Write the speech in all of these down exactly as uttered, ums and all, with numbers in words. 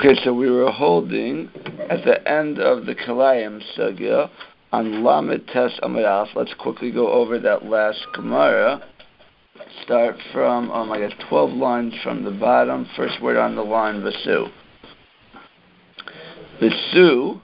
Okay, so we were holding at the end of the Kalayim Sugya on Lamed Tes Amud Aleph. Let's quickly go over that last Gemara. Start from, um, I guess, twelve lines from the bottom. First word on the line, Vasu. Vasu,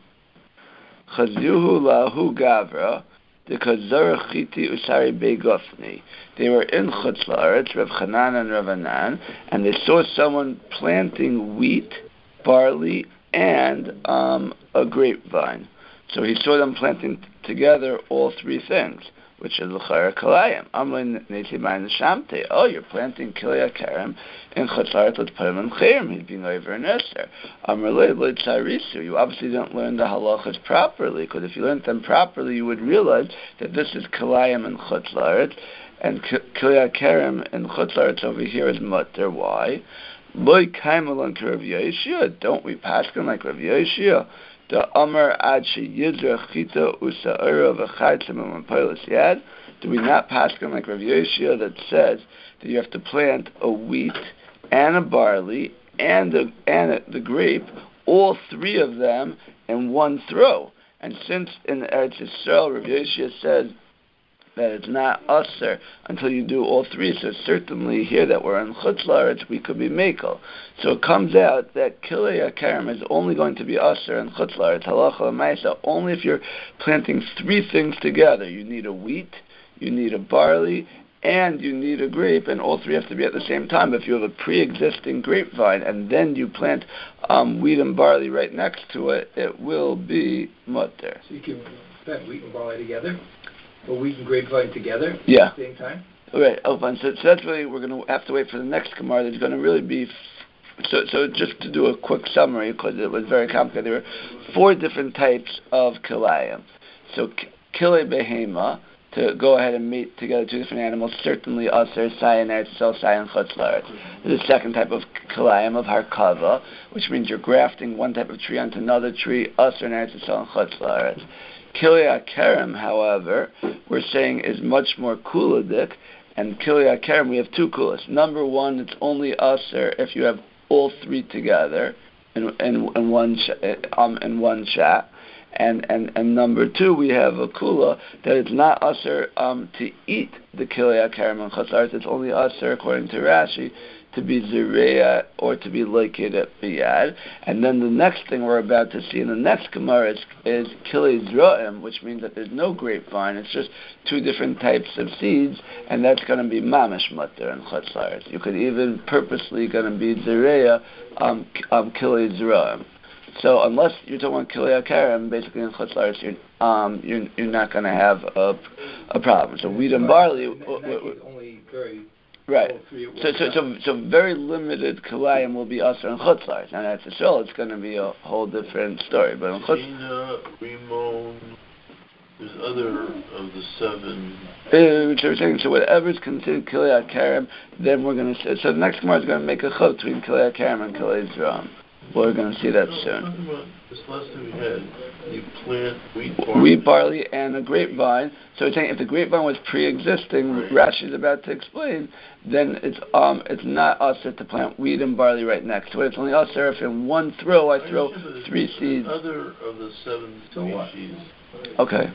Chazuhu Lahu Gavra, the Kazar Chiti Usari Begofni. They were in Chutz La'aretz, Rav Chanan and Rav Anan, and they saw someone planting wheat, barley, and um, a grapevine. So he saw them planting together all three things, which is l'chara kalayim. Amlin neti ma'in shamte. Oh, you're planting kilei karim in Chutz La'aretz. Let's put him in chayim. He's being over in Esther. Amrulei l'tzarisu. You obviously didn't learn the halachas properly, because if you learned them properly, you would realize that this is kalayim in Chutz La'aretz, and kilei karim in Chutz La'aretz over here is mutter. Why? Loi kaimalon Rav Yoshia. Don't we paskin like Rav Yoshia? The Amar ad sheyidra chita usa'ira v'chaytzim u'mapolis yad. Do we not paskin like Rav Yoshia that says that you have to plant a wheat and a barley and a, and a, the grape, all three of them in one throw? And since in Eretz Yisrael, Rav Yoshia says that it's not usher until you do all three. So certainly here that we're in Chutz La'aretz, we could be mekel. So it comes out that kilei karim is only going to be usher in Chutz La'aretz, halacha l'maisa, only if you're planting three things together. You need a wheat, you need a barley, and you need a grape, and all three have to be at the same time. If you have a pre-existing grapevine and then you plant um, wheat and barley right next to it, it will be mutter. So you can plant wheat and barley together? Or wheat and grapevine together yeah. at the same time? Right, oh, fine. So, so that's really, we're going to have to wait for the next Gemara. There's going to really be, so so just to do a quick summary, because it was very complicated, there were four different types of kilayim. So kilei behema, to go ahead and mate together two different animals, certainly aser, sayin, eretz, sayin, chutz la'aretz. The second type of kilayim, of harkava, which means you're grafting one type of tree onto another tree, aser, eretz, and chutz la'aretz. Kilei karim, however, we're saying is much more kuladik, and kilei karim, we have two kulas. Number one, it's only aser if you have all three together in in, in one sh- um in one shot, and, and and number two, we have a kula that it's not aser um to eat the kilei karim and Chutz La'aretz. It's only aser according to Rashi to be zireya or to be located at biyad. And then the next thing we're about to see in the next Gemara is, is kilei zra'im, which means that there's no grapevine. It's just two different types of seeds, and that's going to be mamish mutter and Chutz La'aretz. You could even purposely going to be zireya um, um, kilei zra'im. So unless you're talking about kilei karim, basically in Chutz La'aretz, you're, um, you're, you're not going to have a, a problem. So wheat and barley... In that case, only very... Right. So, so, so, so very limited kalayim will be usher and Chutz La'aretz. And that's Israel, it's going to be a whole different story. But in Chutz, Rimon, there's other of the seven. Uh, which we're saying, so whatever is considered kilei karim, then we're going to say. So the next Gemara is going to make a chut between kilei karim and kilei zram. We're going to see that no, soon. About this last thing we had, you plant wheat barley. Wheat barley and a grapevine. So it's saying if the grapevine was pre-existing, right. Rashi is about to explain, then it's um it's not usher to plant wheat and barley right next to it. It's only usher if in one throw I throw three seeds. Other of the seven species. Okay.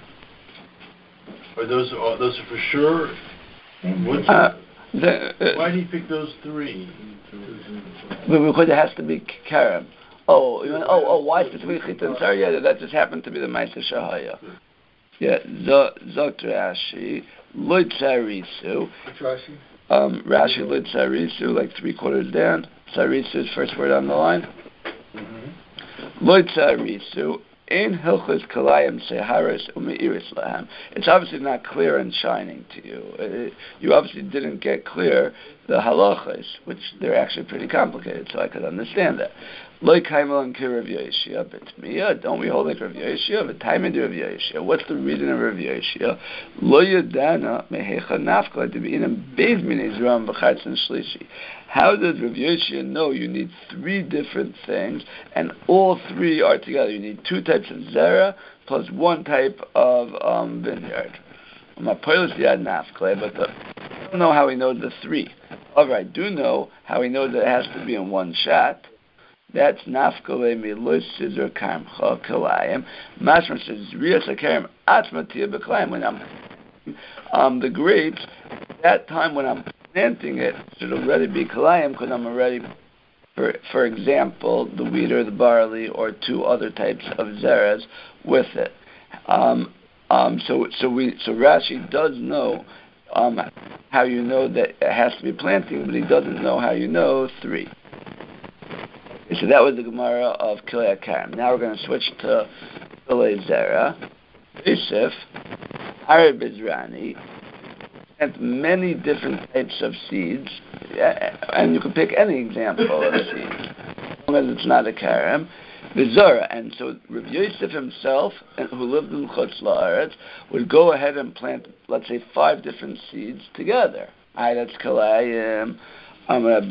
Are those are those are for sure? What's uh, the, uh, why do you pick those three? Because it has to be karam. Oh, you know, oh, oh, why specifically chitin? Sorry, yeah, that just happened to be the Ma'aser Shahaya. Yeah, Zot Rashi, Lo Tzarisu. Rashi? Um, Rashi Lo Tzarisu, like three quarters down. Tzarisu is first word on the line. Mm-hmm. Lo Tzarisu. In Hilchos Kalayim Seharis Umeiris Lahem. It's obviously not clear and shining to you. It, you obviously didn't get clear the halachas, which they're actually pretty complicated, so I could understand that. Lo Kaimel and Rav Yoshia, B'tmiya. Don't we hold like Rav Yoshia? V'taimid Rav Yoshia. What's the reason of Rav Yoshia? Lo Yadana Mehecha Nafka to be in a beis min Izram v'chartz and Shlishi. How does Rav Yoshia know you need three different things, and all three are together? You need two types of zera plus one type of um, vineyard. Mapolis yad nafkle, but the, I don't know how he knows the three. However, I do know how he knows that it has to be in one shot. That's nafkale milos scissor karmcha kalayim. Mashma says rias akarim atmatia b'kalayim. When I'm um the grapes, that time when I'm planting it should already be kalayim because I'm already, for for example, the wheat or the barley or two other types of zeras with it. Um, um, so so we so Rashi does know um, how you know that it has to be planting, but he doesn't know how you know three. So that was the Gemara of Kilei HaKarim. Now we're going to switch to Kilei Zera. Yosef, Harei Bizrani, and many different types of seeds, and you can pick any example of seeds, as long as it's not a karim. V'zora, and so Rav Yosef himself, who lived in Chutz La'aretz, would go ahead and plant, let's say, five different seeds together. Aye, that's Kalayim. Um, and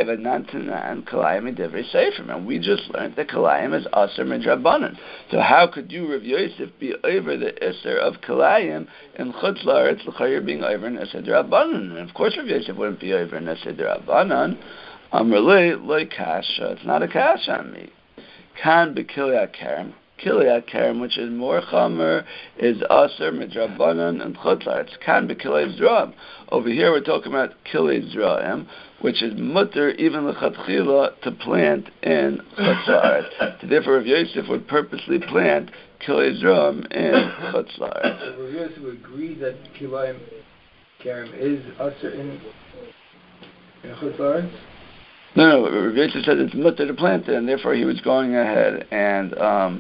we just learned that Kalayim is Aser Midrabanan. So how could you, Rav Yosef, be over the Isser of Kalayim in Chutz La'aretz l'chayir being over in Isser Drabanan? And of course Rav Yosef wouldn't be over in Isser Drabanan. Um, really, like Kasha. It's not a Kasha on me. Kan b'Kilei HaKarim. Kilei HaKarim, which is more chamer, is Aser Midrabanan and Chutz La'aretz. Kan b'Kilei Zra'im. Over here we're talking about Kilei Zra'im, which is mutter even l'chatchila to plant in Chutz La'aretz. So therefore, Rav Yosef would purposely plant Kilei Zra'im in Chutz La'aretz. Rav Yosef would agree that Kilei HaKarim is Aser in in Chutz La'aretz? No, no, Rav Yosef said it's mutter to plant it, and therefore he was going ahead and um,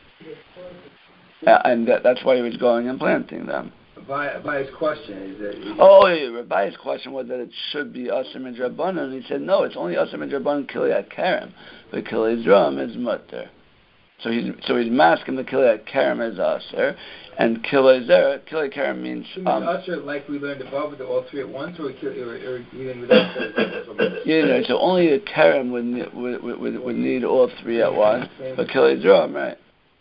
and that, that's why he was going and planting them. By, by his question is that... Is oh, yeah, Rabbi's question was that it should be Aser Midrabanan, and he said, no, it's only Aser Midrabanan Kilei HaKarim, but Kilei Zra'im is mutter. So he's so he's masking the Kilei HaKarim as Aser, and Kilei Zera, Kilei HaKarim means... So Um, Aser, like we learned above, with the all three at once, or, or, or even without that? Yeah, no, so only a Karim would, need, would, would, would need all three at once, but Kilei Zra'im, right.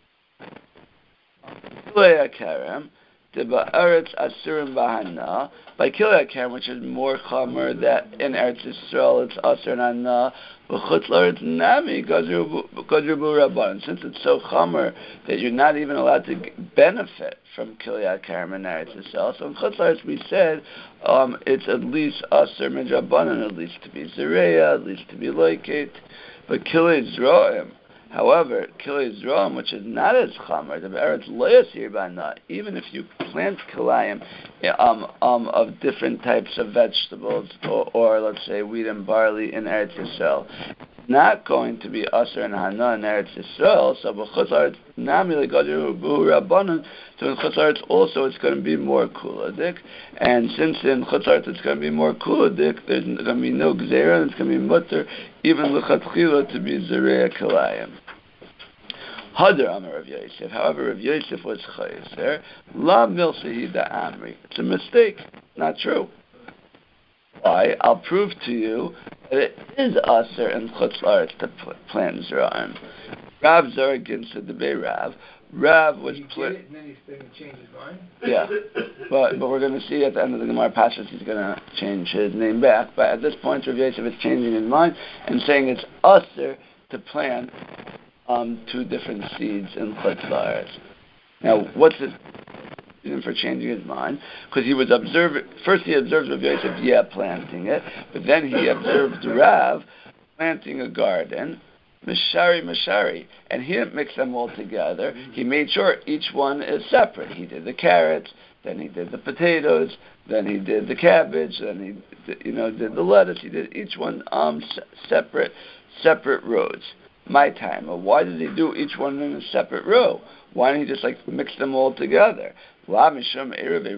Kilei HaKarim, Ba'aretz Asurim Bahana, by Kilei HaKarim, which is more chamer, that in Eretz Yisrael it's Asur and Hana, but Chutz La'aretz Nami Gadrubu Rabban. Since it's so chamer that you're not even allowed to benefit from Kilei HaKarim in Eretz Yisrael, so in Chutz La'aretz we said um, it's at least Asur Midrabanan, at least to be Zereya, at least to be Loikit, but Kilei Zra'im. However, Kilei Zra'im, which is not as chamer, the Eretz Loyasir Bana, even if you plant Kilayim um, um, of different types of vegetables, or, or let's say wheat and barley in Eretz Yisrael, not going to be Aser and Hana in Eretz Yisrael, so b'Chutz La'aretz Nami L'Gadru B'Hu Rabbanan, so in Chutz La'aretz also it's going to be more kuladik, and since in Chutz La'aretz it's going to be more kuladik, there's going to be no gzeira, and it's going to be mutter, even l'chatchila to be Zereya Kilayim. Hadar Amar Rav Yosef. However, Rav Yosef was chayiser. La milsehi da amri. It's a mistake. Not true. Why? I'll prove to you that it is aser in Chutz La'aretz to plant zra'im. Rav Zargin said the Bei Rav. Rav was plant. And then he's going to change his mind. Yeah, but but we're going to see at the end of the Gemara Pashas he's going to change his name back. But at this point, Rav Yosef is changing his mind and saying it's aser to plant Um, two different seeds in Chutz La'aretz. Now, what's the reason for changing his mind? Because he was observing, first he observed Rav Yosef, yeah, planting it, but then he observed Rav planting a garden, Mishari, Mishari, and he didn't mix them all together. He made sure each one is separate. He did the carrots, then he did the potatoes, then he did the cabbage, then he, you know, did the lettuce. He did each one um separate, separate rows. My time. Well, why did he do each one in a separate row? Why didn't he just like mix them all together? Isn't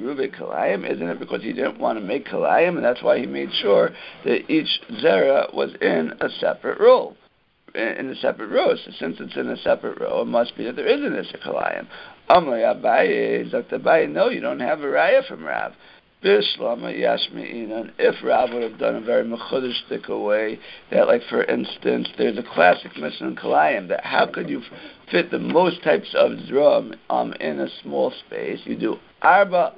it because he didn't want to make kalayim, and that's why he made sure that each zera was in a separate row, in a separate row. So since it's in a separate row, it must be that there isn't a kalayim. Amrei Abaye, Doctor Abaye, no, you don't have a raya from Rav. Bishlama Yashmi'inan, if Rav would have done a very mechudesh way, that like for instance, there's a classic Mishnah in Kalayim, that how could you fit the most types of zram um, in a small space? You do arba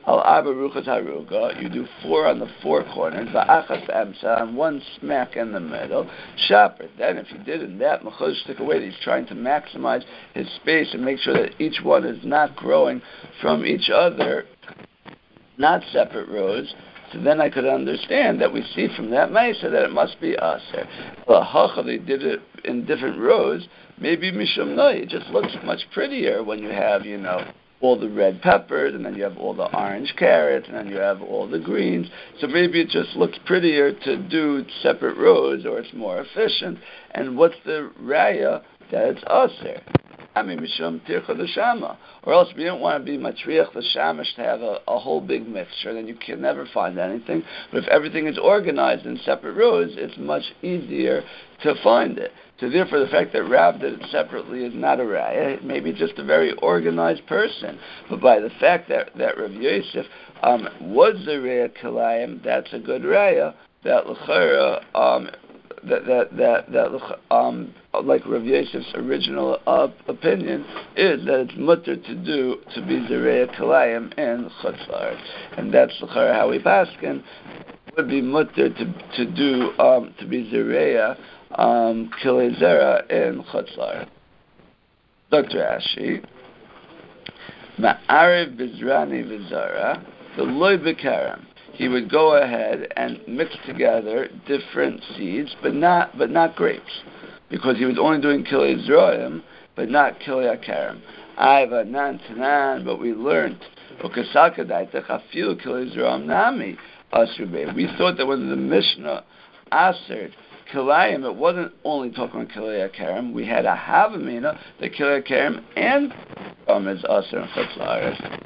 Al Arba Ruchas Haruga, you do four on the four corners, Va'achas Emsa, and one smack in the middle. Shaper. Then, if you did in that Mechuz stick away, that he's trying to maximize his space and make sure that each one is not growing from each other, not separate rows. So then I could understand that we see from that Mesa that it must be Aser. Well, they did it in different rows. Maybe Mishum no, it just looks much prettier when you have, you know, all the red peppers, and then you have all the orange carrots, and then you have all the greens. So maybe it just looks prettier to do separate rows, or it's more efficient. And what's the raya that it's Aser? I mean, Mishum Tircha L'Shama. Or else we don't want to be Matriach L'Shamash to have a, a whole big mixture, then you can never find anything. But if everything is organized in separate rows, it's much easier to find it. So therefore, the fact that Rav did it separately is not a raya. Maybe just a very organized person. But by the fact that, that Rav Yosef um, was the raya Kilayim, that's a good raya. That L'chara, um, that that that that um like Rav Yosef's original uh, opinion is that it's mutter to do to be Zerei Kalayim in Chutz La'aretz, and that's L'chara how we paskin. It would be mutter to to do um to be Zerei um Kilei Zera in Chutz La'aretz. Doctor Ashi Ma'arev Bizrani V'Zara the Loy B'Karam. He would go ahead and mix together different seeds, but not but not grapes, because he was only doing Kilei Zroim, but not Kilei Akarim. Aiva nan tanan, but we learned Ukasakadaita Chafilu Kilei Zroim Nami Asrube. We thought that when the Mishnah answered Kilayim, it wasn't only talking about Kilei Akarim. We had a Havamina, the Kilei Akarim and Zroim is Asr and Chutz La'aretz.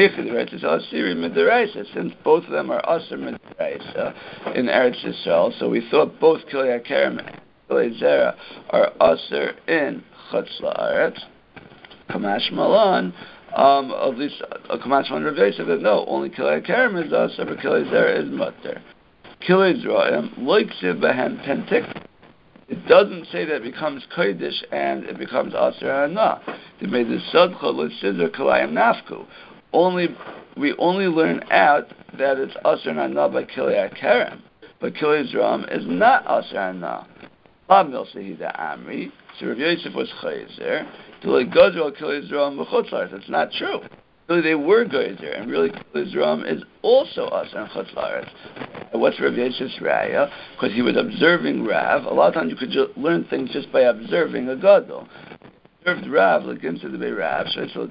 Since both of them are Asr Midraisa in Eretz Yisrael, so we thought both Kilei Akarim and Kilei Zera are Asr in Chutz La'aretz. Kamash Malan, um, at least uh, Kamash Malan Rav Yosef said no, only Kilei Akarim is Asr, but Kilei Zera is Mutter. Kilei Zroim Loiksiv Behem Pentik. It doesn't say that it becomes Kodesh and it becomes Asr Hana. They made the Sadcha L'Sidr Kilayim Nafku. Only we only learn out that it's Asr Hana by Kilei Akarim, but Kilei Zroim is not Asr Hana. Abnil Sehida Amri. So Rav Yosef was Chazer. To like Gadol Kilei Zroim v'Chutz La'aretz. It's not true. Really, they were Gazer, and really Kilei Zroim is also Asr and Chutz La'aretz. What's Rav Yosef's raya? Because he was observing Rav. A lot of times you could ju- learn things just by observing a Gadol. Observed Rav, like into the Rav.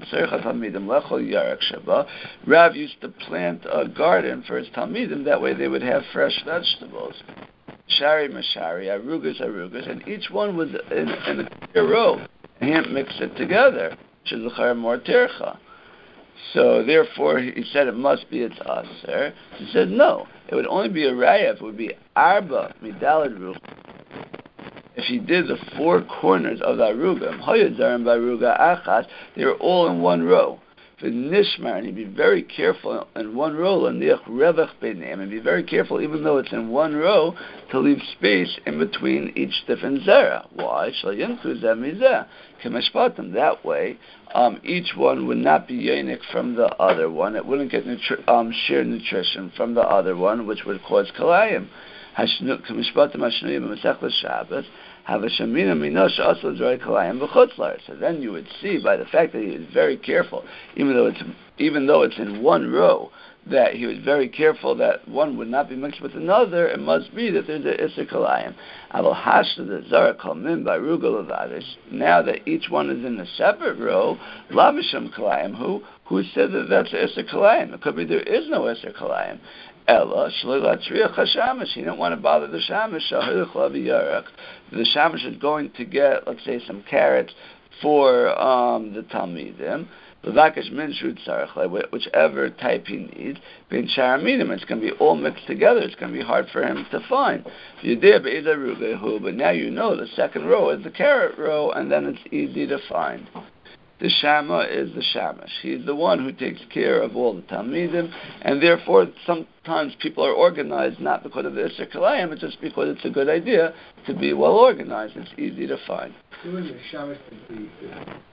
Rav used to plant a garden for his Talmidim. That way they would have fresh vegetables. Shari Mashari, Arugas Arugas, and each one was in, in a clear row. And he didn't mix it together. Shizachar more tircha. So therefore, he said it must be its aser. He said no, it would only be a raya if it would be arba midalad ruch. If he did the four corners of the aruga, hayazarim baruga achas, they were all in one row. For nishmar, and he'd be very careful in one row, and be very careful, even though it's in one row, to leave space in between each different zera. Why? That way, um, each one would not be yonik from the other one. It wouldn't get nutri- um, sheer nutrition from the other one, which would cause kalayim. So then you would see by the fact that he was very careful, even though it's even though it's in one row, that he was very careful that one would not be mixed with another. It must be that there's an Isser Kalayim. Now that each one is in a separate row, Lavisham Kalayim, who who said that that's an Isser Kalayim? It could be there is no Isser Kalayim. Ella shlilatriach hashamish. He didn't want to bother the shamish. The shamish is going to get, let's say, some carrots for um, the talmidim. Levakash min shud sarach, whichever type he needs. Bein sharamidim, it's going to be all mixed together. It's going to be hard for him to find. But now you know the second row is the carrot row, and then it's easy to find. The Shama is the Shamash. He's the one who takes care of all the Talmidim, and therefore sometimes people are organized not because of the Isser Kalayim, but just because it's a good idea to be well organized. It's easy to find. Who is the Shamash to be?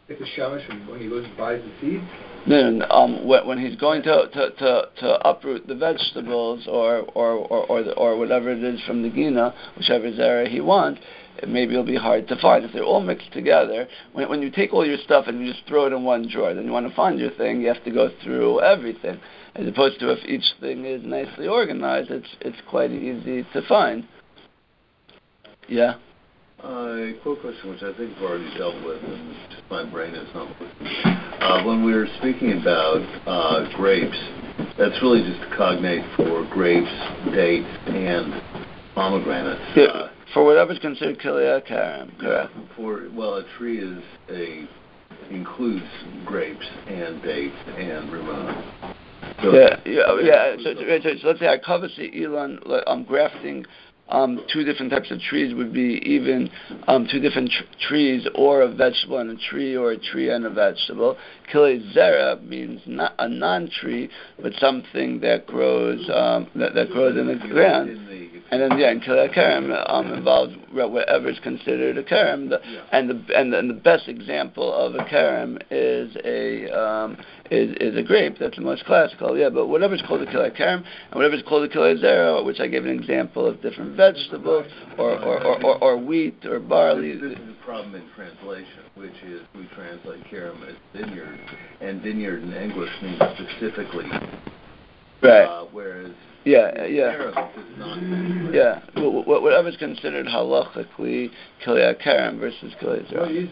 It's a shamash when he goes and buys the seeds? No, no, um, when, when he's going to, to, to, to uproot the vegetables or or or or, the, or whatever it is from the gina, whichever zera he wants, it maybe it'll be hard to find. If they're all mixed together, when when you take all your stuff and you just throw it in one drawer, then you want to find your thing, you have to go through everything. As opposed to if each thing is nicely organized, it's it's quite easy to find. Yeah. Uh, a quick question, which I think we've already dealt with, and just my brain is not working. Uh, when we were speaking about uh, grapes, that's really just a cognate for grapes, dates, and pomegranates. Yeah, uh, for whatever's considered Kilei Karim, correct. Yeah, for, well, a tree is a includes grapes and dates and rumah. So yeah, yeah, yeah. So, so, so, so let's say I cover the Elon, I'm grafting um, two different types of trees would be even um, two different tr- trees or a vegetable and a tree or a tree and a vegetable. Kilei Zera means not a non-tree, but something that grows um, that, that grows in the ground. And then yeah, and Kilei Karim um, involves whatever is considered a karim. The, and the and the, and the best example of a karim is a um, is is a grape. That's the most classical. Yeah, but whatever's called a Kilei Karim and whatever's called a Kilei Zera, which I gave an example of different vegetables or or, or, or, or wheat or barley. This, this is a problem in translation, which is we translate karim as vineyard, and vineyard in English means specifically. Right. Uh, whereas yeah, yeah, karim does not. Yeah, whatever's considered halachically Kilei Karim versus Kilei Zera.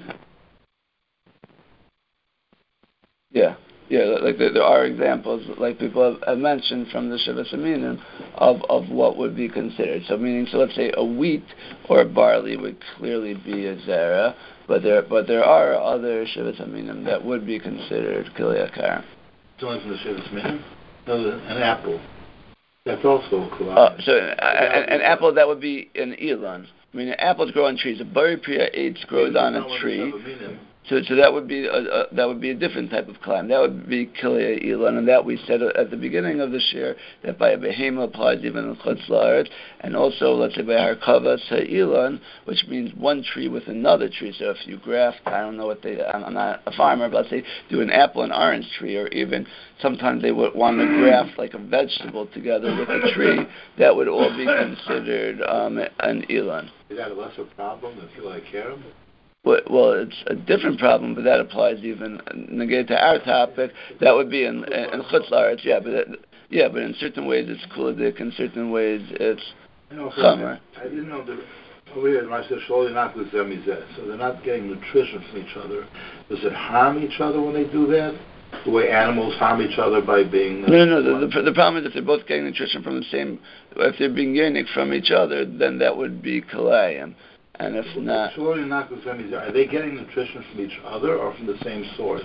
Yeah. Yeah, like there, there are examples, like people have, have mentioned from the Shivas Aminim, of, of what would be considered. So meaning, so let's say a wheat or a barley would clearly be a zera, but there but there are other Shivas Aminim that would be considered Kilei Karim. It's only from the Shivas Aminim? No, an apple. That's also a Kilei. Uh, so uh, an, an apple, that would be an Elon. I mean, apples grow on trees. A Bari Priya Eitz grows on a tree. So, so that would be a, a, that would be a different type of climb. That would be Kilei Elon, and that we said at the beginning of this year that by a behema applies even in Chutz La'aretz, and also let's say by Harkava Elon, which means one tree with another tree. So if you graft, I don't know what they, I'm, I'm not a farmer, but let's say do an apple and orange tree, or even sometimes they would want to graft like a vegetable together with a tree. That would all be considered um, an Elon. Is that a lesser problem than Kilei Karim? Well, it's a different problem, but that applies even negated to our topic. That would be in in Chutz La'aretz, yeah, but it, yeah, but in certain ways it's kuladik, in certain ways it's chamer. I didn't know that over here in Rashi Sholi not with Zemizeh, so they're not getting nutrition from each other. Does it harm each other when they do that? The way animals harm each other by being uh, no, no, no. The, the, the problem is if they're both getting nutrition from the same, if they're being yearning from each other, then that would be kalayim. And if not, are they getting nutrition from each other or from the same source?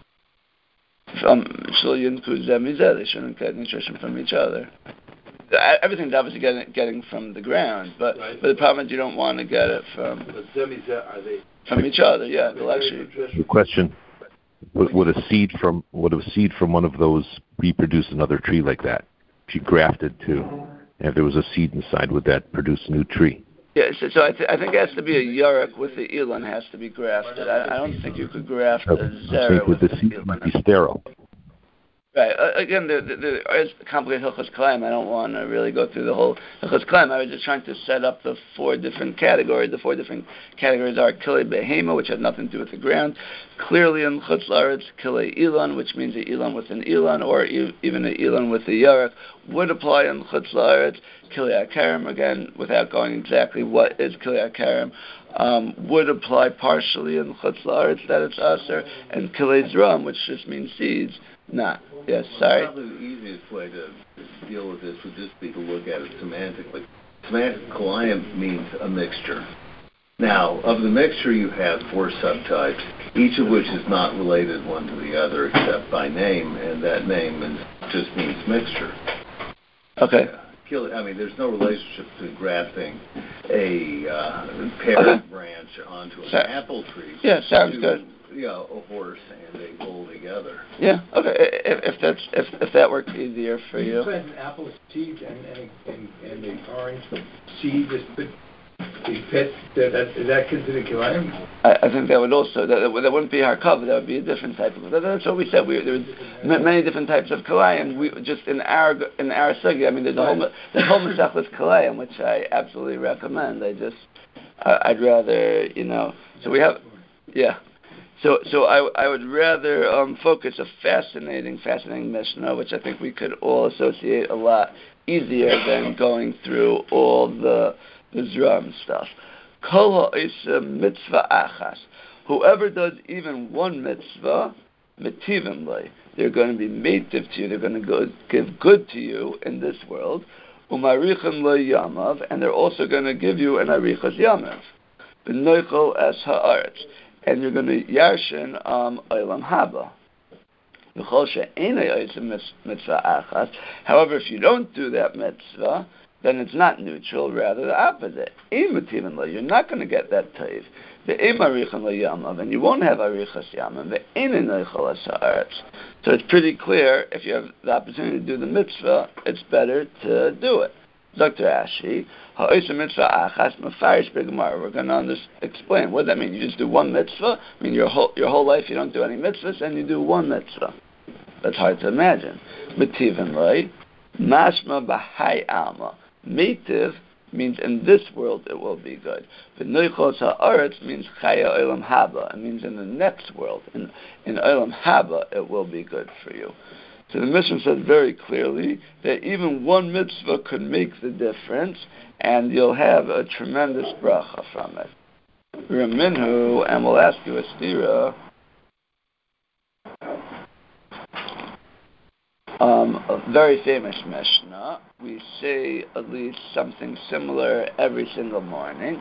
From they shouldn't get nutrition from each other. Everything's obviously getting getting from the ground, but right. but the problem is you don't want to get it from but are they from each other. Yeah, they'll actually. The question: would, would a seed from would a seed from one of those reproduce another tree like that? If you grafted to, and if there was a seed inside, would that produce a new tree? Yeah, so, so I, th- I think it has to be a yarek with the Elon has to be grafted. I, I don't think you could graft a zera with, with the seed would be sterile. Right. Uh, again, there, there, there is complicated Hilchos Kalayim. I don't want to really go through the whole Hilchos Kalayim. I was just trying to set up the four different categories. The four different categories are Kilei Behema, which has nothing to do with the ground. Clearly in Chutz La'aretz, Kilei Elon, which means an Elon with an Elon, or e- even an Elon with a Yarek, would apply in Chutz La'aretz. Kilei Karim, again, without going exactly what is Kilei Karim, um, would apply partially in Chutz La'aretz, that it's Aser, and Kilei Zram, which just means seeds, not. Yes, sorry. Probably the easiest way to deal with this would just be to look at it semantically. Semantic kalayim means a mixture. Now, of the mixture you have four subtypes, each of which is not related one to the other except by name, and that name is, just means mixture. Okay. I mean, there's no relationship to grafting a uh, pear okay. branch onto an so, apple tree. Yeah, sounds to, good. You know, a horse and a bull together. Yeah, okay. If, if that's if, if that works easier for you. You plant an apple seed and and and, and the orange seed, just put The pets, that, that, is that considered kilayim? I, I think that would also, that, that wouldn't be harkava, that would be a different type of, that, that's what we said, we, there's m- many different types of kilayim, we, just in our, in our sugi, I mean, there's a whole, there's a whole masechtas kilayim, which I absolutely recommend, I just, uh, I'd rather, you know, so we have, yeah, so, so I, I would rather um, focus a fascinating, fascinating Mishnah, which I think we could all associate a lot easier than going through all the the Zram stuff. Kol ha'isa mitzvah achas. Whoever does even one mitzvah, mitivim lei, they're going to be mative to you. They're going to go, give good to you in this world. Umarichem lei yamav, and they're also going to give you an arichas yamav. B'noichol es haaretz, and you're going to yarshin um olam haba. However, if you don't do that mitzvah, then it's not neutral, rather the opposite. You're not going to get that taiv. And you won't have arichas yamim. So it's pretty clear, if you have the opportunity to do the mitzvah, it's better to do it. Doctor Ashi, we're going to explain. What does that mean? You just do one mitzvah? I mean, your whole, your whole life you don't do any mitzvahs, and you do one mitzvah. That's hard to imagine. Mitivin lei, mashma b'hai alma. Mitiv means in this world it will be good. V'noichos ha'aretz means chaya olam haba. It means in the next world. In, in olam haba it will be good for you. So the Mishnah says very clearly that even one mitzvah could make the difference, and you'll have a tremendous bracha from it. Raminhu, and we'll ask you a stira. Um, a very famous Mishnah. We say at least something similar every single morning.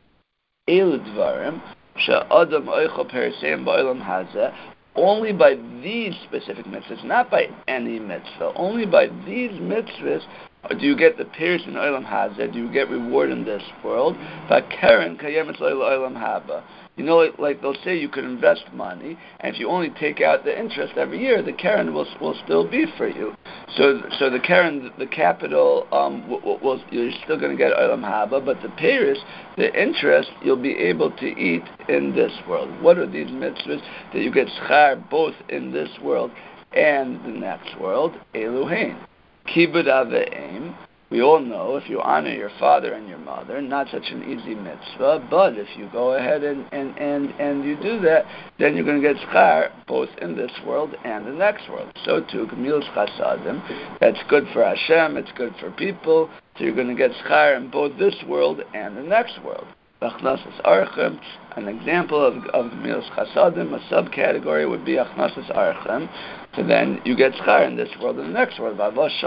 El dvarim she'adam oichel periseim ba'olam hazeh. Only by these specific mitzvahs, not by any mitzvah. Only by these mitzvahs do you get the pierce in olam hazeh. Do you get reward in this world? V'keren kayemet olam haba. You know, like, like they'll say, you could invest money, and if you only take out the interest every year, the keren will will still be for you. So, so the keren, the capital, um, will, will, you're still going to get olam haba, but the peiros, the interest, you'll be able to eat in this world. What are these mitzvahs that you get schar both in this world and the next world? Eluhein, kibud aveim. We all know if you honor your father and your mother, not such an easy mitzvah, but if you go ahead and, and, and, and you do that, then you're going to get schar both in this world and the next world. So too, gemilas chasadim, that's good for Hashem, it's good for people, so you're going to get schar in both this world and the next world. Achnasas archem, an example of, of gemilas chasadim, a subcategory would be achnasas archem. So then you get schar in this world and the next world.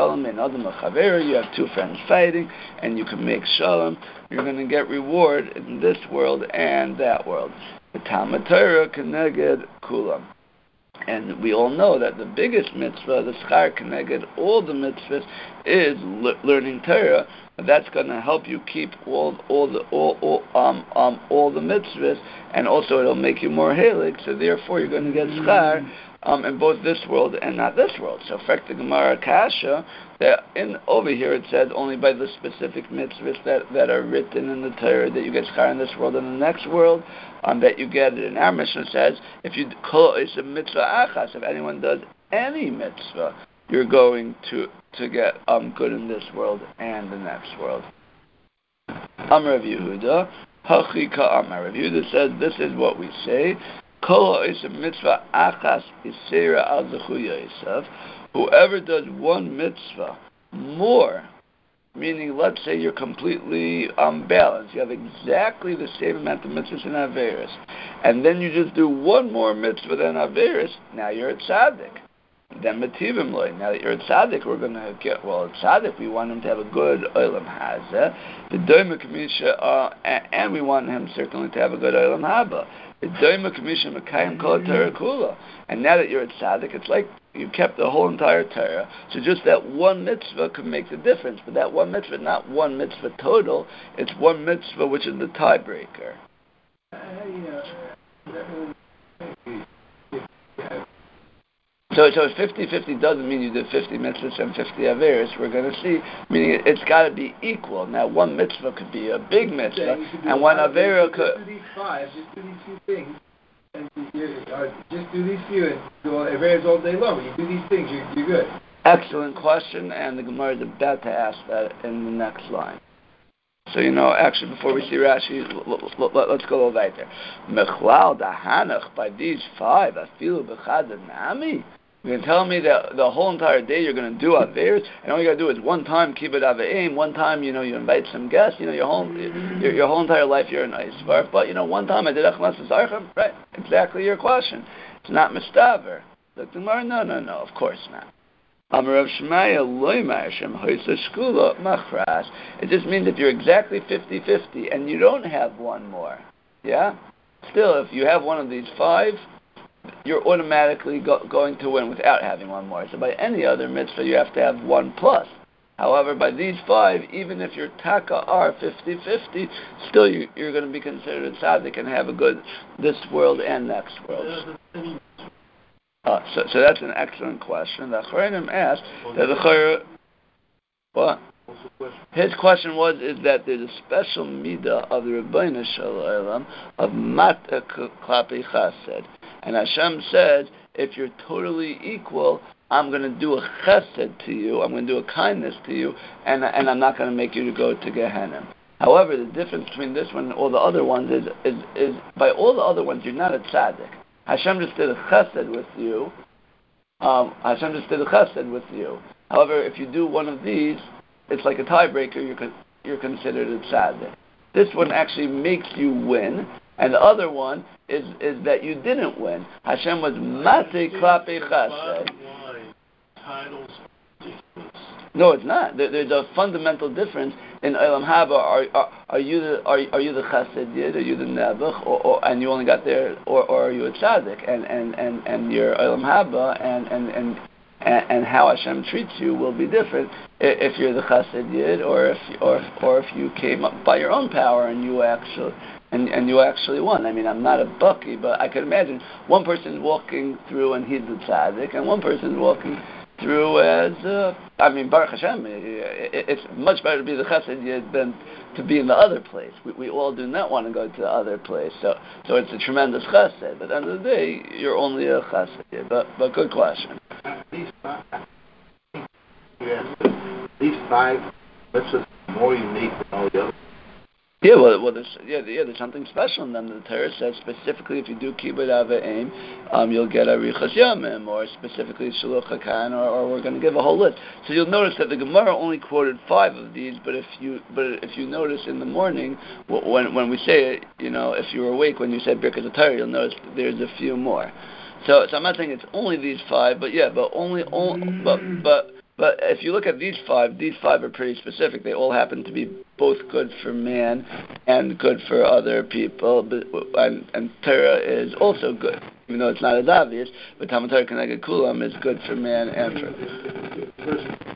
You have two friends fighting, and you can make shalom. You're going to get reward in this world and that world. The Talmud Torah keneged kulam. And we all know that the biggest mitzvah, the schar keneged all the mitzvahs, is le- learning Torah. That's going to help you keep all all the all, all um um all the mitzvahs, and also it'll make you more halik. So therefore, you're going to get schar um in both this world and not this world. So, fact the Gemara Kasha that in over here it said only by the specific mitzvahs that, that are written in the Torah that you get schar in this world and the next world. Um, that you get it. And our Mishnah says if you call it's a mitzvah achas, if anyone does any mitzvah, you're going to to get um good in this world and the next world. Amar Rav Yehuda, Hachi Ka'amar. Rav Yehuda says this is what we say. Kol ha'isa mitzvah achas isera al zechu yosef. Whoever does one mitzvah more, meaning let's say you're completely unbalanced, you have exactly the same amount of mitzvahs in Averis, and then you just do one more mitzvah than Averis, now you're at tzaddik. Then Mativim loy. Now that you're a tzaddik, we're going to get, well, a tzaddik, we want him to have a good olam hazeh, the doima kamisha, uh, and we want him certainly to have a good olam haba. The doima kamisha mekayim kol Torah kula. And now that you're a tzaddik, it's like you kept the whole entire Torah. So just that one mitzvah could make the difference. But that one mitzvah, not one mitzvah total, it's one mitzvah which is the tiebreaker. So, so fifty-fifty doesn't mean you did fifty mitzvahs and fifty averos. We're going to see, meaning it, it's got to be equal. Now, one mitzvah could be a big mitzvah, and one avera could. Just do these five, just do these few things, and you, uh, just do these few, and do all averos all day long. When you do these things, you're, you're good. Excellent question, and the Gemara is about to ask that in the next line. So, you know, actually, before we see Rashi, let's go over right there. Mechlal dahanach, by these five, afilu b'chad nami. You're going to tell me that the whole entire day you're going to do averos, and all you got to do is one time keep it aveim, one time, you know, you invite some guests, you know, your whole your, your whole entire life you're an Eisvar, but, you know, one time I did Echnas Zarchim, right? Exactly your question. It's not mistaver. The Gemara, no, no, no, of course not. It just means if you're exactly fifty-fifty and you don't have one more, yeah? Still, if you have one of these five, you're automatically go- going to win without having one more. So by any other mitzvah, you have to have one plus. However, by these five, even if your taka are fifty-fifty, still you, you're going to be considered a tzaddik and have a good this world and next world. Uh, so, so that's an excellent question. The Achronim asked that the Chayr, what? His question was is that there's a special midah of the Rebbeinu Shalom of mata klapi chesed, and Hashem said, if you're totally equal, I'm going to do a chesed to you, I'm going to do a kindness to you, and and I'm not going to make you to go to Gehenna. However, the difference between this one and all the other ones is is, is by all the other ones you're not a tzaddik. Hashem just did a chesed with you. Um, Hashem just did a chesed with you. However, if you do one of these, it's like a tiebreaker. You're con- you're considered a tzaddik. This one actually makes you win, and the other one is is that you didn't win. Hashem was matei klape chesed. Titles. No, it's not. There, there's a fundamental difference in Olam Haba. Are, are, are you the are, are you the Chesed Yid? Are you the Nebuch? Or, or and you only got there, or, or are you a Tzaddik? And and and and your Olam Haba and and and and how Hashem treats you will be different if you're the Chesed Yid, or if or or if you came up by your own power and you actually. And, and you actually won. I mean, I'm not a bucky, but I can imagine one person walking through and he's the tzaddik, and one person walking through as, uh, I mean, Baruch Hashem, it, it's much better to be the chesed yid than to be in the other place. We, we all do not want to go to the other place. So so it's a tremendous chesed. But at the end of the day, you're only a chesed yid. But, but good question. These five, yes, these five, this is more unique than all the others. Yeah, well, well there's, yeah, yeah, there's something special in them. The Torah says specifically if you do kibbud avim, um, you'll get a richas yamim, or specifically shluch hakan, or, or we're going to give a whole list. So you'll notice that the Gemara only quoted five of these, but if you but if you notice in the morning when when we say it, you know, if you were awake when you said Birkat Torah, you'll notice there's a few more. So, so I'm not saying it's only these five, but yeah, but only, only but but. But if you look at these five, these five are pretty specific. They all happen to be both good for man and good for other people. But, and, and Torah is also good, even though it's not as obvious. But Talmud Torah Keneged Kulam is good for man and for...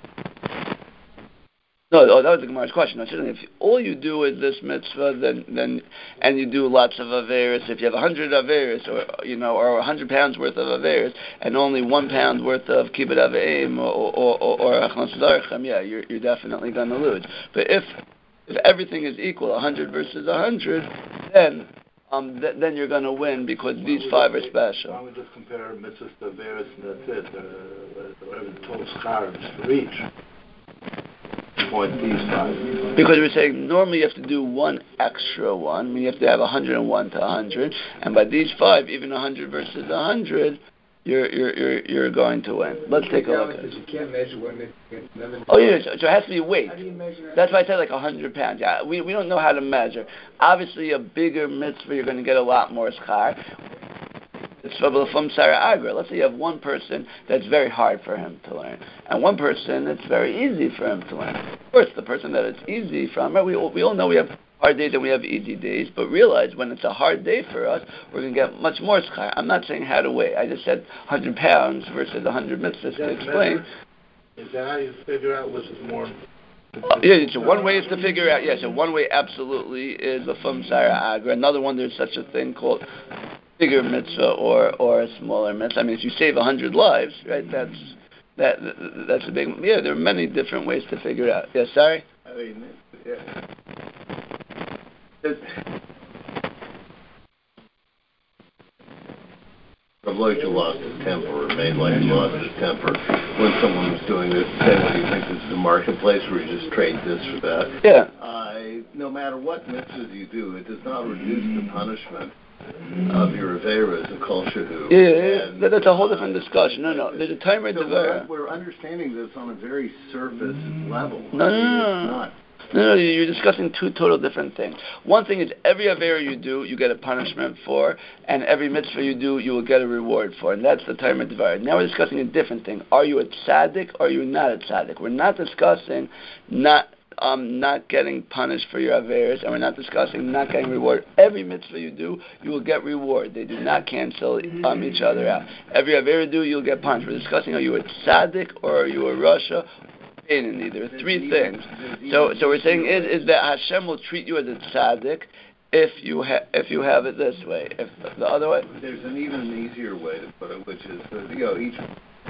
No, oh, that was the Gemara's question. No, certainly, if all you do is this mitzvah, then, then, and you do lots of averos, if you have a hundred averos, or you know, or a hundred pounds worth of averos, and only one pound worth of kibbud avim or or or, or achnas zarchim, yeah, you're you're definitely going to lose. But if if everything is equal, a hundred versus a hundred, then um th- then you're going to win because these five are special. Why don't we just compare mitzvahs to averos and that's it? Uh, whatever the total schar is for each. Point these five. Because we're saying normally you have to do one extra one. I mean, you have to have one hundred one to one hundred, and by these five, even one hundred versus one hundred, you're you're you're you're going to win. Let's take a look at it. You can't measure one mitzvah. Oh yeah, so, so it has to be weight. How do you measure? That's why I said like one hundred pounds. Yeah, we we don't know how to measure. Obviously, a bigger mitzvah, you're going to get a lot more schar. It's from Sarah Agra. Let's say you have one person that's very hard for him to learn, and one person it's very easy for him to learn. Of course, the person that it's easy from, right, we all, we all know we have hard days and we have easy days, but realize when it's a hard day for us, we're going to get much more schar. I'm not saying how to weigh. I just said one hundred pounds versus one hundred mitzvahs to explain. Is that how you figure out which is more? Uh, yeah, so one way is to figure out, yeah, so one way absolutely is the Fum Sarah Agra. Another one, there's such a thing called bigger mitzvah or or a smaller mitzvah. I mean, if you save a hundred lives, right? That's that that's a big. Yeah, there are many different ways to figure it out. Yeah, sorry. I mean, yeah. It, Elijah lost his temper, or made like he lost his temper when someone was doing this. Say, what do you think, this is a marketplace where you just trade this for that? Yeah. Uh, no matter what mitzvahs you do, it does not reduce the punishment of your Averas of Kol Shehu. Yeah, and, that's a whole different discussion. No, no, there's a timer so Devera. We're, we're understanding this on a very surface level. No, I mean, no, no, it's no. not. No, no, you're discussing two total different things. One thing is every Avera you do, you get a punishment for, and every mitzvah you do, you will get a reward for, and that's the time of Devar. Now we're discussing a different thing. Are you a tzaddik or are you not a tzaddik? We're not discussing not um, not getting punished for your Averas, and we're not discussing not getting reward. Every mitzvah you do, you will get reward. They do not cancel um, each other out. Every Avera you do, you'll get punished. We're discussing, are you a tzaddik or are you a rasha? In either three things. So, so we're saying is is that Hashem will treat you as a tzaddik if you ha- if you have it this way. If the other way, there's an even easier way to put it, which is that, you know, each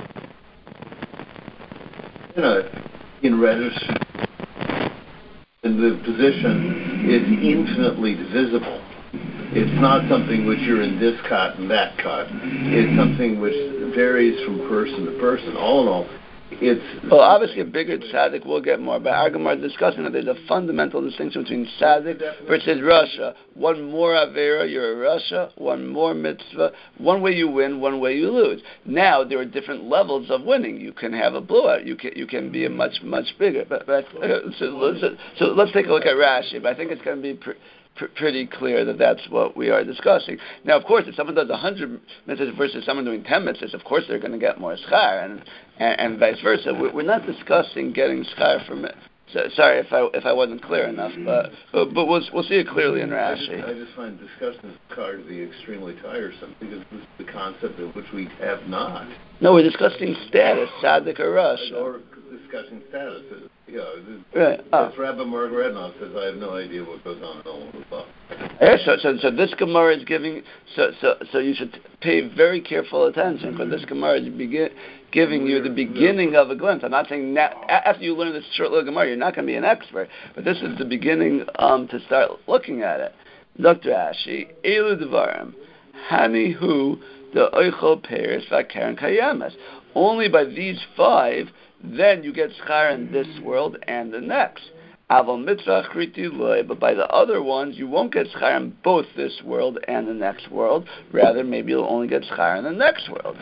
you know in register, in the position is infinitely divisible. It's not something which you're in this cut and that cut. It's something which varies from person to person. All in all, it's well, obviously a bigger tzaddik will get more. But our Gemara is discussing that there's a fundamental distinction between tzaddik versus rasha. One more avera, you're a rasha. One more mitzvah. One way you win, one way you lose. Now there are different levels of winning. You can have a blowout. You can you can be a much much bigger. But, but uh, so, so, so let's take a look at Rashi. But I think it's going to be. Pre- P- pretty clear that that's what we are discussing. Now, of course, if someone does one hundred mitzvahs versus someone doing ten mitzvahs, of course they're going to get more schar, and, and and vice versa. We're not discussing getting schar from it. So, sorry if I if I wasn't clear enough, but but, but we'll we'll see it clearly in Rashi. I just, I just find discussing schar to be extremely tiresome because this is the concept of which we have not. No, we're discussing status, tzaddik or rasha. Or discussing status. You know, right. Oh. As Rabbi Margaretnoff says, I have no idea what goes on in all of the book. Yeah, so, so, so this Gemara is giving, so, so, so you should pay very careful attention, because this Gemara is begin, giving you the beginning of a glimpse. I'm not saying that, after you learn this short little Gemara, you're not going to be an expert, but this is the beginning um, to start looking at it. Doctor Ashi, Elu Devarim, Hani Hu, the Oichel Peres, Vakaren Kayamas. Only by these five, then you get schar in this world and the next. Aval mitzvah chriti loy, but by the other ones, you won't get schar in both this world and the next world. Rather, maybe you'll only get schar in the next world.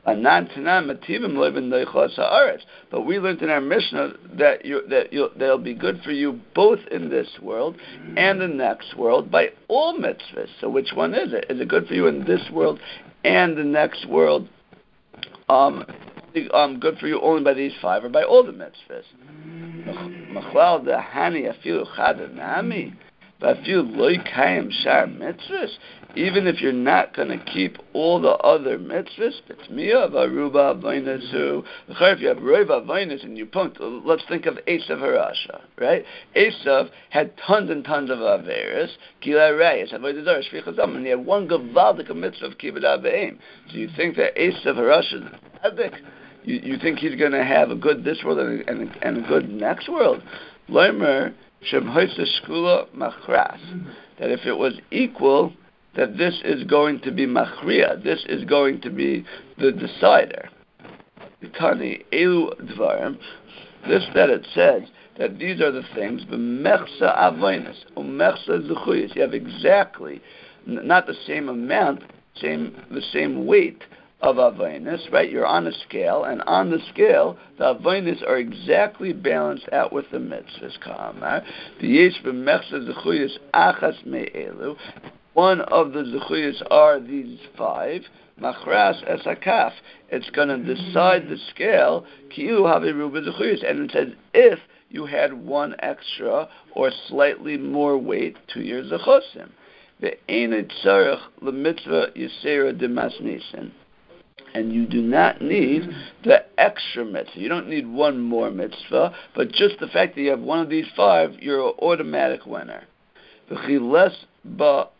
But we learned in our Mishnah that you that you that'll be good for you both in this world and the next world by all mitzvahs. So which one is it? Is it good for you in this world and the next world? Um, um, good for you only by these five or by all the mitzvahs. Machlal dehani afilu chadanami, v'afilu loy kayim shar mitzvahs. Even if you're not going to keep all the other mitzvahs, b'tmiya v'aruba v'aynasu. If you have roiva v'aynas and you punct, let's think of Esav Harasha, right? Esav had tons and tons of averis, kila reyes, avodah zarah, shvichas dam, and he had one gavaldik mitzvah of kibbud aveim. So you think that Esav Harasha is tzaddik? You, you think he's going to have a good this world and, and, and a good next world? Loimer shem hoysa shkula machras. That if it was equal, that this is going to be machria. This is going to be the decider. Tani elu dvarim. This that it says that these are the things. B'mechsa avoinus u'mechsa zuchuyus. You have exactly not the same amount, same the same weight of avoinus, right? You're on a scale, and on the scale, the avoinus are exactly balanced out with the mitzvahs. Ka'amar v'yesh b'mechsa zuchuyus achas me'elu. One of the zuchuyas are these five. Machras esakaf. It's going to decide the scale. Ki'u haviruba zuchuyas, and it says if you had one extra or slightly more weight to your zuchosim. Ve'enit tzarich l'mitzvah yisera demasnisin. And you do not need the extra mitzvah. You don't need one more mitzvah, but just the fact that you have one of these five, you're an automatic winner. V'chiles ba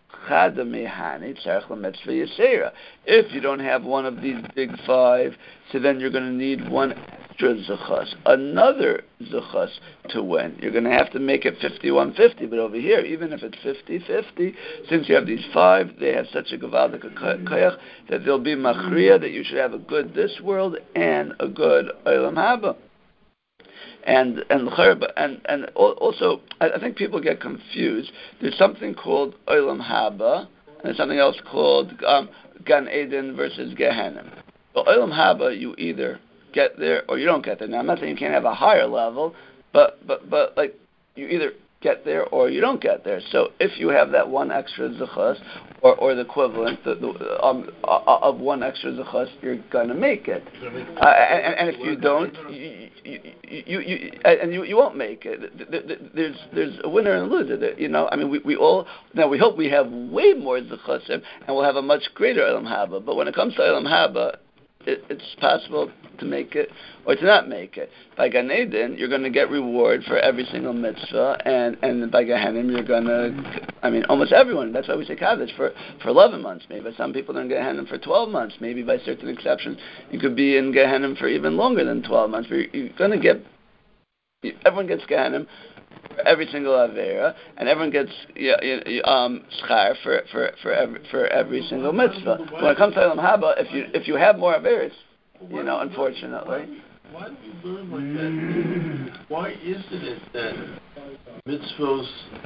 If you don't have one of these big five, so then you're going to need one extra zechus, another zechus to win. You're going to have to make it fifty-one fifty, but over here, even if it's fifty fifty, since you have these five, they have such a gavaldik koyach that there'll be machriya that you should have a good this world and a good olam haba. And and and and also, I think people get confused. There's something called olam haba, and there's something else called um, Gan Eden versus Gehenna. So olam haba, you either get there or you don't get there. Now I'm not saying you can't have a higher level, but but but like you either get there or you don't get there. So if you have that one extra zechus, or, or the equivalent the, the, um, of one extra zechus, you're gonna make it. Uh, and, and if you don't, you, you, you, you and you, you won't make it. There's there's a winner and a loser. You know, I mean, we, we all now we hope we have way more zechusim and we'll have a much greater olam haba. But when it comes to olam haba, it, it's possible to make it or to not make it. By Gan Eden, you're going to get reward for every single mitzvah, and, and by Gehenna, you're going to, I mean, almost everyone. That's why we say Kaddish for, for eleven months. Maybe some people are in Gehenna for twelve months. Maybe by certain exceptions, you could be in Gehenna for even longer than twelve months. But you're, you're going to get, everyone gets Gehenna for every single avera, and everyone gets um, schar for for for every, for every single mitzvah. When it comes to Olam Haba, if you if you have more averas, you know, unfortunately. Why do you learn like that? Why isn't it that mitzvos?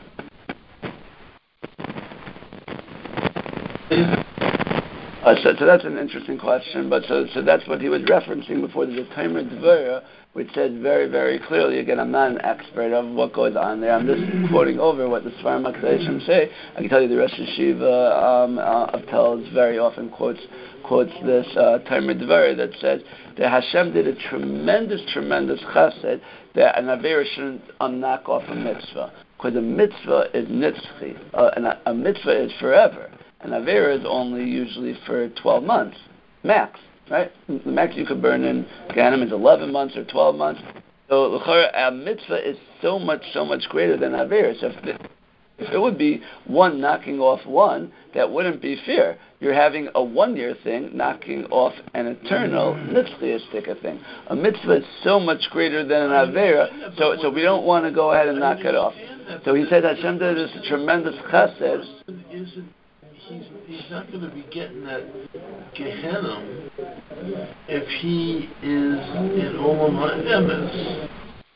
Uh, so, so that's an interesting question, but so so that's what he was referencing before. There's a Tomer Dvora, which says very, very clearly, again, I'm not an expert of what goes on there, I'm just quoting over what the Sfarim HaKadoshim say. I can tell you the Rosh Hashiva um, uh, of Telz very often quotes quotes this uh, Tomer Dvora that says that Hashem did a tremendous, tremendous chesed that an Avera shouldn't um, knock off a mitzvah, because a mitzvah is nitzchi, uh, and a, a mitzvah is forever. And Avera is only usually for twelve months, max, right? The max you could burn in Gehenna is eleven months or twelve months. So a mitzvah is so much, so much greater than Avera. So if, the, if it would be one knocking off one, that wouldn't be fair. You're having a one-year thing knocking off an eternal nitzchiyistic thing. A mitzvah is so much greater than an Avera, so so we don't want to go ahead and knock it off. So he said Hashem did this tremendous chesed. He's, he's not going to be getting that Gehenna if he is in Olam HaEmes.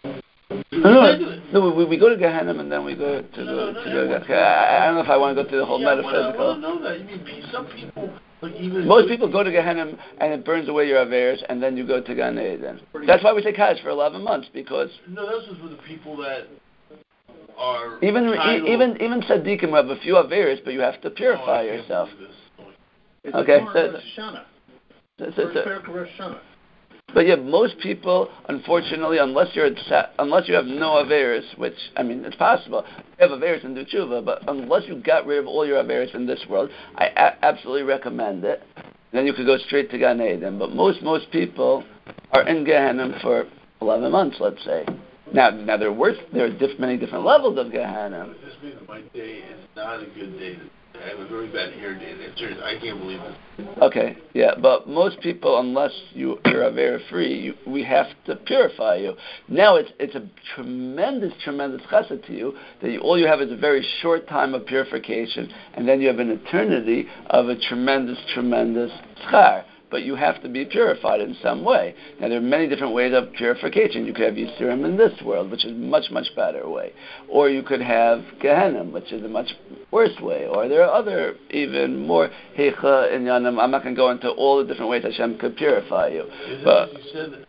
No, no, no we, we go to Gehenna and then we go to no, the... No, to no, I, I don't know if I want to go to the whole yeah, metaphysical. I want to know that. You mean some people... Like even Most people go to Gehenna and it burns away your Averis and then you go to Gan Eden. That's why we say Kaddish for eleven months, because... No, that's just for the people that... Are even e- even even tzaddikim have a few averis, but you have to purify oh, yourself. It's okay, so, so, so, so, but yeah, most people, unfortunately, unless you're unless you have no averis, which I mean, it's possible you have averis and do tshuva, but unless you got rid of all your averis in this world, I a- absolutely recommend it. Then you could go straight to Gan Eden. But most most people are in Gehenna for eleven months, let's say. Now, now there were there are diff, many different levels of Gehenna. This means my day is not a good day. I have a very bad hair day. It's, I can't believe this. Okay, yeah, but most people, unless you, you're Avera free, you, we have to purify you. Now it's it's a tremendous, tremendous chesed to you that you, all you have is a very short time of purification, and then you have an eternity of a tremendous, tremendous schar. But you have to be purified in some way. Now, there are many different ways of purification. You could have Yisurim in this world, which is a much, much better way. Or you could have Gehenna, which is a much worse way. Or there are other, even more Heicha in Yanim. I'm not going to go into all the different ways Hashem could purify you. Is but, you said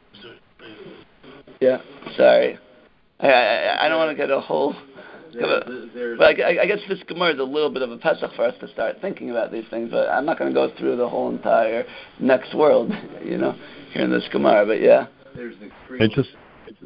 yeah, sorry. I, I, I don't want to get a whole... There, but I, I guess this Gemara is a little bit of a Pesach for us to start thinking about these things, but I'm not going to go through the whole entire next world, you know, here in this Gemara, but yeah. There's an extreme... It just...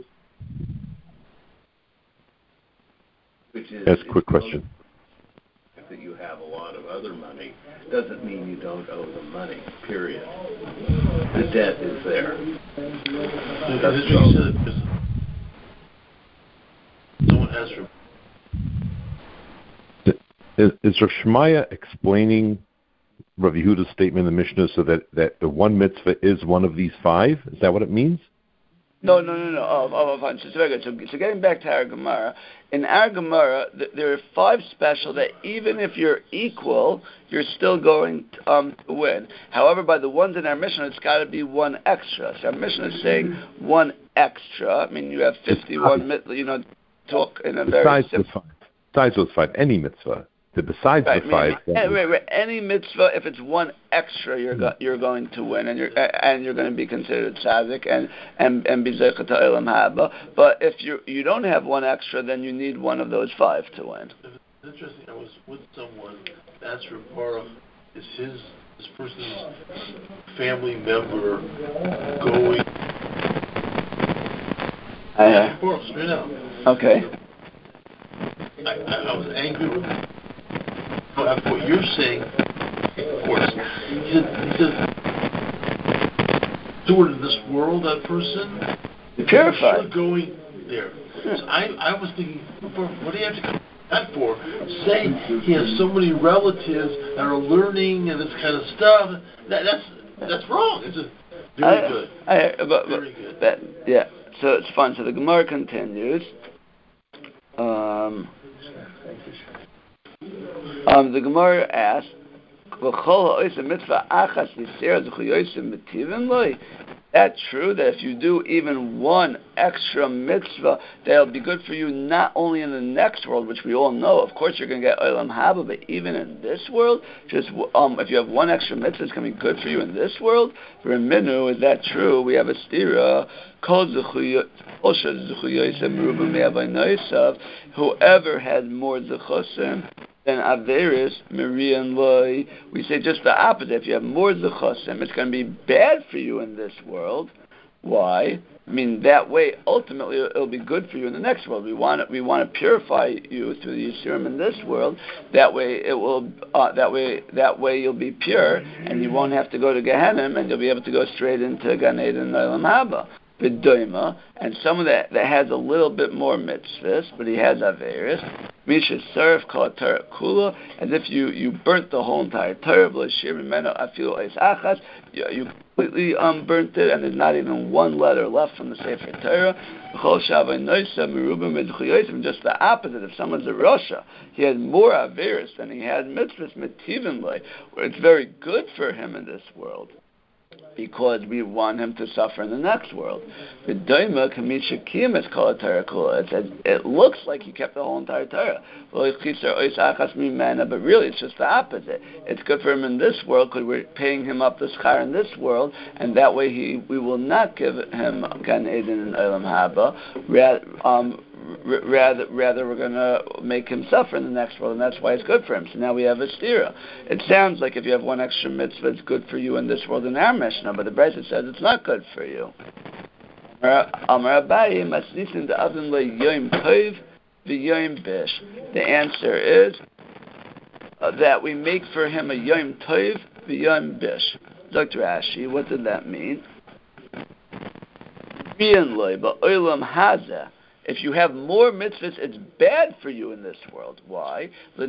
Which is... That's a quick question. That you have a lot of other money doesn't mean you don't owe them money, period. The debt is there. That's true. Someone asked for... Is, is Rav Shemaya explaining Rav Yehuda's statement in the Mishnah so that, that the one mitzvah is one of these five? Is that what it means? No, no, no, no. Oh, oh, fine. So, very good. So, so getting back to our Gemara, in our Gemara, th- there are five special that even if you're equal, you're still going to, um, to win. However, by the ones in our Mishnah, it's got to be one extra. So our Mishnah is saying one extra. I mean, you have fifty-one, mit- you know, talk in a very Besides simple... the five. Besides those five, any mitzvah. The besides Right, the five. mean, any, right, right. Any mitzvah, if it's one extra, you're go, you're going to win, and you're and you're going to be considered tzaddik and and and be zeicha to olam haba. But if you you don't have one extra, then you need one of those five to win. It's interesting. I was with someone. That's Baruch. Is his this person's family member going? I, Baruch, straight out. Okay. I, I, I was angry with him. So after what you're saying, of course, he said, he says, steward in this world, that person, purified. sure going there. So I, I was thinking, what do you have to come back for? Say he has so many relatives that are learning and this kind of stuff. That, that's that's wrong. It's just very I, good. I, but, very good. That, yeah. So it's fun. So the Gemara continues. Um. Um, the Gemara asks, that's true that if you do even one extra mitzvah, that'll be good for you not only in the next world, which we all know, of course you're going to get olam haba, but even in this world, just um, if you have one extra mitzvah, it's going to be good for you in this world. For a minu, is that true? We have a stira, whoever had more zechusim than Averis, Miriam Loi, we say just the opposite. If you have more Zechosim, it's going to be bad for you in this world. Why? I mean, that way, ultimately, it'll be good for you in the next world. We want it, we want to purify you through the Yisurim in this world. That way, it will. Uh, that way, that way, you'll be pure, and you won't have to go to Gehenna, and you'll be able to go straight into Gan Eden and Olam Haba. B'doima, and someone that, that has a little bit more mitzvahs, but he has Averis, Misha Serf called Torah Kula, as if you, you burnt the whole entire Torah, B'lashir Mimeno Afilu Eis Achas, you, you completely um, burnt it, and there's not even one letter left from the Sefer Torah. B'chol Shavai Noisa Merubim Medchuyosim, just the opposite. If someone's a Rasha, he has more Averis than he has mitzvahs, Metivan Lei, where it's very good for him in this world, because we want him to suffer in the next world. It it looks like he kept the whole entire Torah, but really it's just the opposite. It's good for him in this world because we're paying him up the schar in this world, and that way he we will not give him Gan Eden and Olam Haba. Rather, um, Rather, rather we're going to make him suffer in the next world, and that's why it's good for him. So now we have a stira. It sounds like if you have one extra mitzvah, it's good for you in this world in our Mishnah, but the Brisa says it's not good for you. The answer is uh, that we make for him a yom tov v'yom bish. Doctor Ashi, what did that mean? If you have more mitzvahs, it's bad for you in this world. Why? We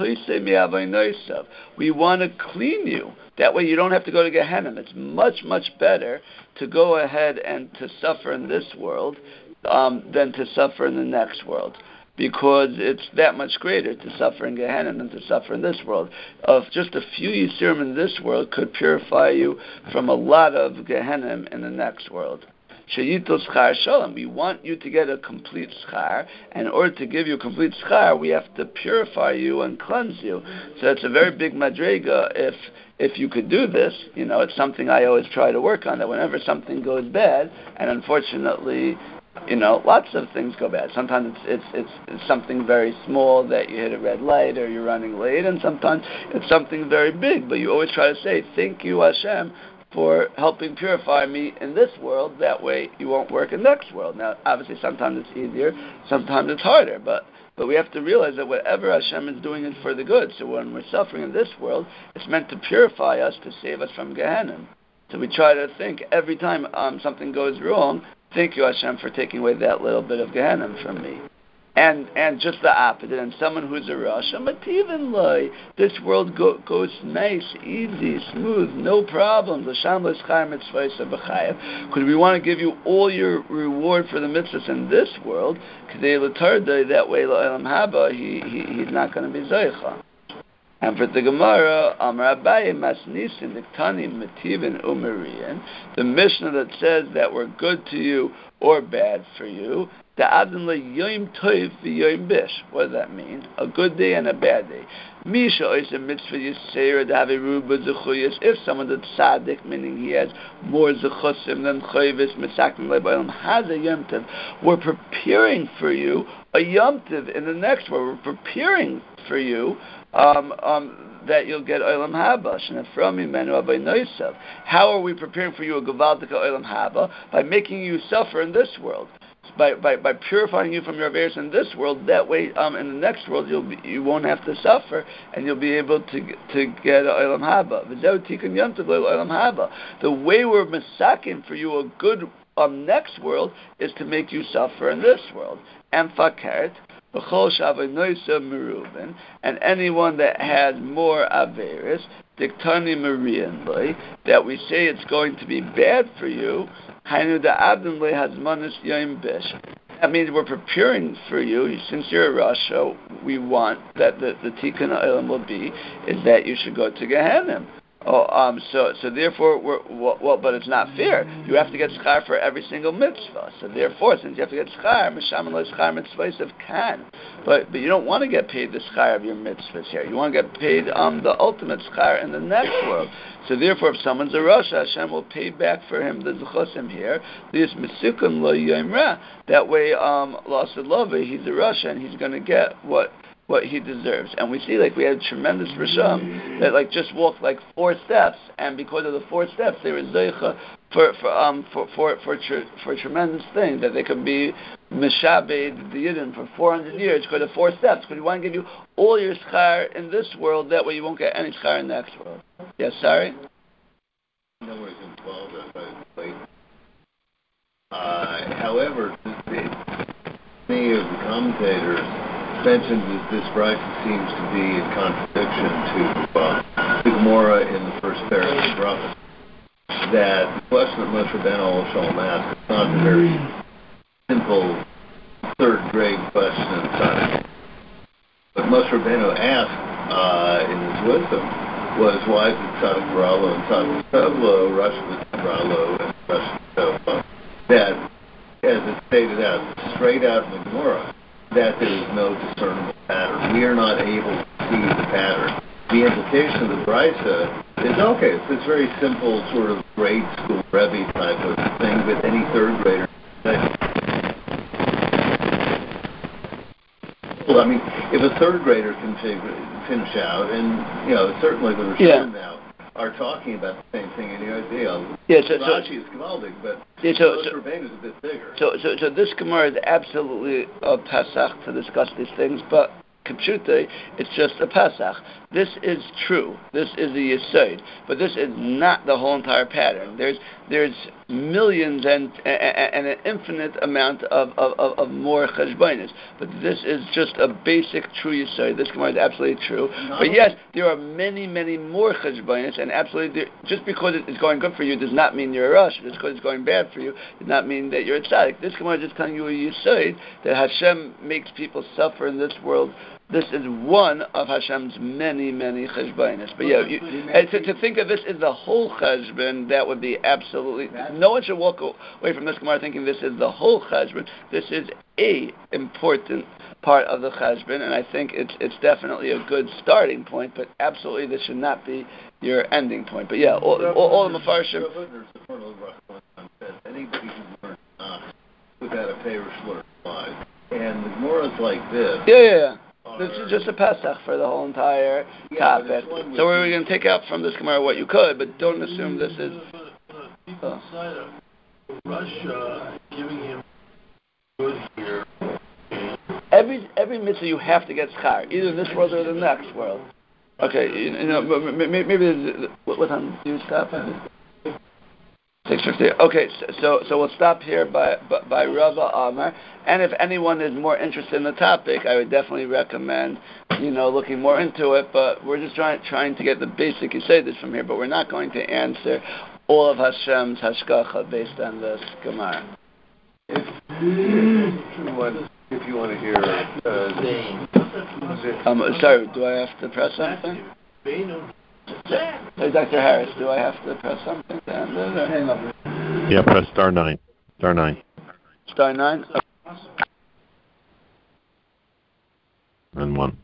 want to clean you. That way you don't have to go to Gehenna. It's much, much better to go ahead and to suffer in this world um, than to suffer in the next world. Because it's that much greater to suffer in Gehenna than to suffer in this world. Of just a few Yisurim in this world could purify you from a lot of Gehenna in the next world. Sheyitul schar shalom. We want you to get a complete schar, and in order to give you a complete schar, we have to purify you and cleanse you. So it's a very big madrega. If if you could do this, you know, it's something I always try to work on. That whenever something goes bad, and unfortunately, you know, lots of things go bad. Sometimes it's, it's it's it's something very small that you hit a red light or you're running late, and sometimes it's something very big. But you always try to say, "Thank you, Hashem, for helping purify me in this world." That way, you won't work in the next world. Now, obviously, sometimes it's easier, sometimes it's harder. But but we have to realize that whatever Hashem is doing is for the good. So when we're suffering in this world, it's meant to purify us, to save us from Gehenna. So we try to think every time um, something goes wrong, thank you, Hashem, for taking away that little bit of Gehenna from me. And and just the opposite, and someone who's a Rasha, Mativin Loi, this world go, goes nice, easy, smooth, no problems. Because we want to give you all your reward for the mitzvahs in this world, that way he, he, he's not going to be Zoicha. And for the Gemara, Amar Abaye Masnisin Niktanim Mativin Umarian, the Mishnah that says that we're good to you or bad for you, the Adon le Yom Tov v'Yom Bish. What does that mean? A good day and a bad day. Misha is a mitzvah yisera daviru b'zechuyas. If someone's a tzaddik, meaning he has more zechusim than chayvis misakim le'ba'olam, has a Yom Tov. We're preparing for you a Yom Tov in the next world. We're preparing for you um, um, that you'll get Olam Haba. How are we preparing for you a Gavaldika Olam Haba? By making you suffer in this world. By, by by purifying you from your affairs in this world, that way, um, in the next world, you'll be, you won't have to suffer, and you'll be able to to get Olam Haba. The way we're masaking for you a good um, next world is to make you suffer in this world. And fakert, and anyone that has more averis, diktani marian loy, that we say it's going to be bad for you. That means we're preparing for you. Since you're a Rasha, we want that the, the Tikkun Olam will be is that you should go to Gehenna. Oh, um, so so therefore, we're, well, well, but it's not fair. You have to get schar for every single mitzvah. So therefore, since you have to get schar, mishaman lo schar mitzvahs of kan. But but you don't want to get paid the schar of your mitzvahs here. You want to get paid um the ultimate schar in the next world. So therefore, if someone's a Rasha, Hashem will pay back for him the zechusim here. This misukun lo yomra. That way, um, lasad love, he's a Rasha and he's going to get what. what he deserves. And we see like we had tremendous Risham that like just walked like four steps, and because of the four steps they were Zeicha for for um for for for, tr- for a tremendous thing that they could be Mishabed the Yidden for four hundred years because of four steps, because we want to give you all your schar in this world, that way you won't get any schar in the next world. Yes, sorry? No worries involved, uh, however, many of the commentators mentioned that this Brisa seems to be in contradiction to uh, the Gemara in the first parak of Brachos. That the question that Moshe Rabbeinu Shalom asked is not a very simple third grade question in science. What Moshe Rabbeinu asked uh, in his wisdom was, why is it Tzadik Baralo and Tzadik Tovlo, Rosh Baralo and Rosh Tovlo? That, as it stated out straight out in the Gemara, that there is no discernible pattern. We are not able to see the pattern. The implication of the Brisa is, okay, it's this very simple sort of grade school Rebbe type of thing that any third grader can. Well, I mean, if a third grader can finish out, and, you know, certainly the Rishonim yeah. now are talking about the same thing in the idea. Yeah, so, Rashi so, is Gavaldic, but yeah, so, Moshe so, Rabbeinu is a bit bigger. So, so, so this Gemara is absolutely a Pesach to discuss these things, but Kipshute, it's just a Pesach. This is true. This is a Yesod, but this is not the whole entire pattern. There's there's millions and and an infinite amount of of, of more cheshbonos, but this is just a basic true Yesod. This Gemara is absolutely true. But yes, there are many many more cheshbonos, and absolutely, just because it's going good for you does not mean you're a rush. Just because it's going bad for you does not mean that you're a tzaddik. This Gemara is just telling you a Yesod that Hashem makes people suffer in this world. This is one of Hashem's many, many cheshbonos. But yeah, you, and to, to think of this as the whole cheshbon, that would be absolutely... No one should walk away from this Gemara thinking this is the whole cheshbon. This is a important part of the cheshbon, and I think it's it's definitely a good starting point, but absolutely this should not be your ending point. But yeah, all, all, all the Mefarshim... Anybody who learns uh, without a Perish learns five. And the Gemara is like this. Yeah, yeah, yeah. This is just a Pesach for the whole entire yeah, topic. So we're going to take out from this Gemara what you could, but don't assume this is... People inside of Russia giving him good here. Every, every mitzvah you have to get schar, either in this world or the next world. Okay, you, you know, maybe... maybe what time do you stop? six fifty. Okay, so so we'll stop here by by, by Rava Amar. And if anyone is more interested in the topic, I would definitely recommend, you know, looking more into it. But we're just trying trying to get the basic this from here. But we're not going to answer all of Hashem's hashgacha based on this Gemara. If, if you want, if you want to hear, uh, um, sorry, do I have to press something? Hey, Doctor Harris, do I have to press something to end it? Or? Yeah, press star nine. Star nine. Star nine? And one.